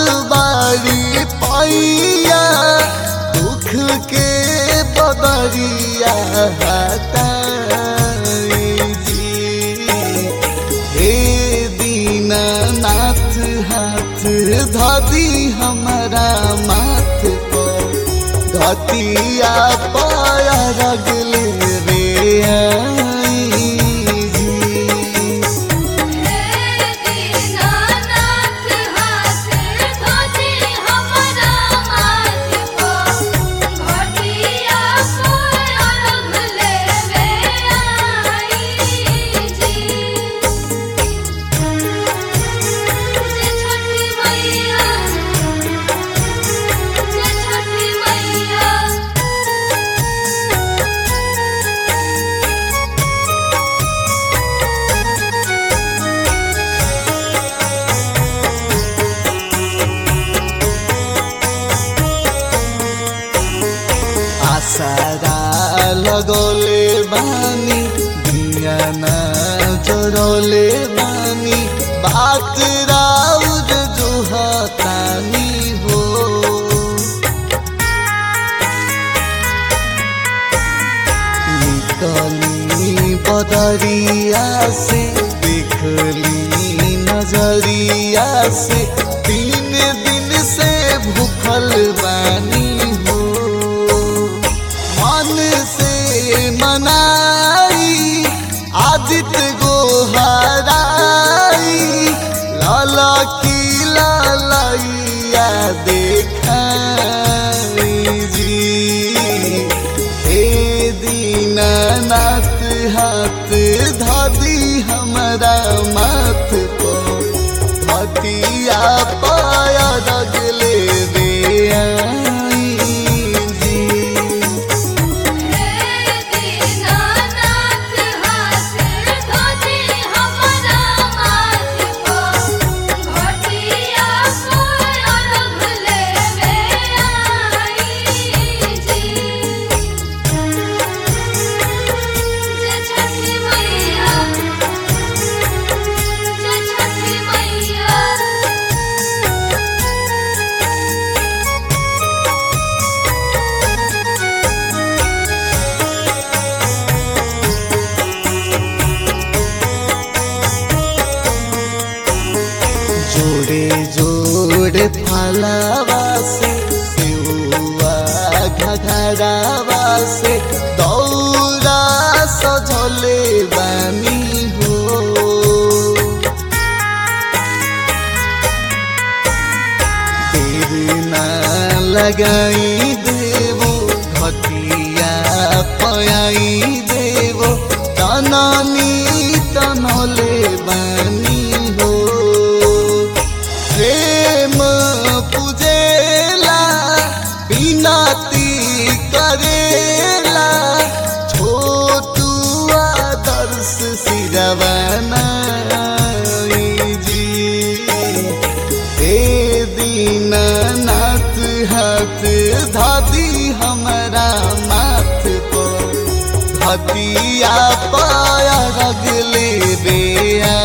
बारी पाइया दुख के बदरिया हटाई जी। हे दीनानाथ हाथ धादी हमारा माथ को घटिया पाया रगले रे आसारा लगोले बानी दिया ना जोरोले बानी बात राउर जो हतानी हो। निकली बदरिया से देखली नजरिया से 3 दिन से भूखल बानी मनाई आदित्य गोहराई लाला की लालैया देखाई जी। हे दीनानाथ हाथ धादी हमारा माथ को घटिया पाया रगले रे जोड़े जोड़े फलावा से सेउआ घघरावा से दौरा सजले बानी हो। देर ना लगाई देवो घटिया पयाई देवो तनानी तनले बानी हो। प्रेम पूजेला बिनती करेला छोटू आदर्श सिरवाना जी। हे दीनानाथ हाथ धादी हमारा माथ को घटिया पाया रगले रे।